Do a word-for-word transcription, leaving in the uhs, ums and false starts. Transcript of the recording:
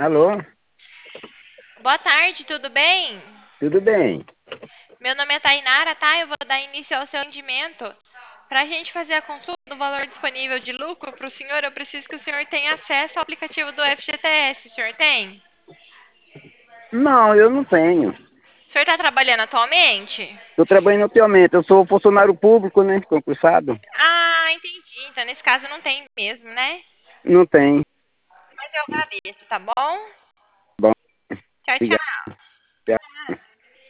Alô? Boa tarde, tudo bem? Tudo bem? Meu nome é Tainara, tá? Eu vou dar início ao seu atendimento. Para a gente fazer a consulta do valor disponível de lucro para o senhor, eu preciso que o senhor tenha acesso ao aplicativo do F G T S. O senhor tem? Não, eu não tenho. O senhor está trabalhando atualmente? Estou trabalhando atualmente. Eu sou funcionário público, né? Concursado. Ah, entendi. Então, nesse caso, não tem mesmo, né? Não tem. Mas eu agradeço, tá bom? Bom, Tchau, obrigado. tchau.